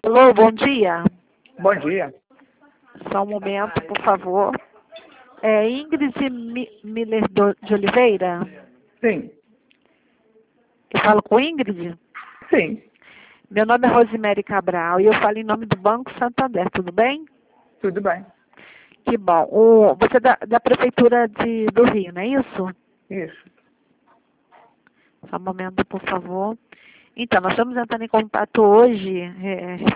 Alô, bom dia. Bom dia. Só um momento, por favor. É Ingrid Miller de Oliveira? Sim. Eu falo com Ingrid? Sim. Meu nome é Rosemary Cabral e eu falo em nome do Banco Santander, tudo bem? Tudo bem. Que bom. Você é da Prefeitura do Rio, não é isso? Isso. Só um momento, por favor. Então, nós estamos entrando em contato hoje,